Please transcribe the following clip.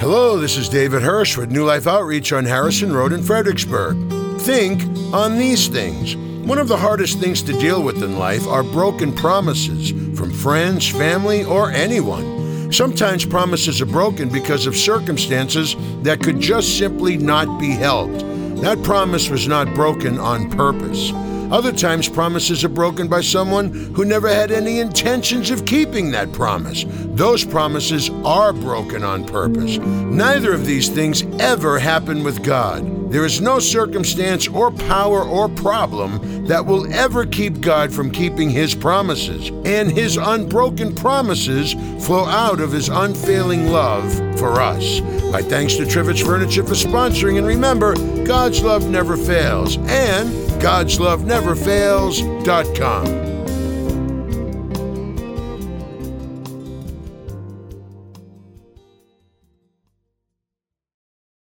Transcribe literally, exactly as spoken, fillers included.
Hello, this is David Hirsch with New Life Outreach on Harrison Road in Fredericksburg. Think on these things. One of the hardest things to deal with in life are broken promises from friends, family, or anyone. Sometimes promises are broken because of circumstances that could just simply not be helped. That promise was not broken on purpose. Other times, promises are broken by someone who never had any intentions of keeping that promise. Those promises are broken on purpose. Neither of these things ever happen with God. There is no circumstance or power or problem that will ever keep God from keeping His promises. And His unbroken promises flow out of His unfailing love for us. My thanks to Trivets Furniture for sponsoring. And remember, God's love never fails. And God's Love Never Fails dot com.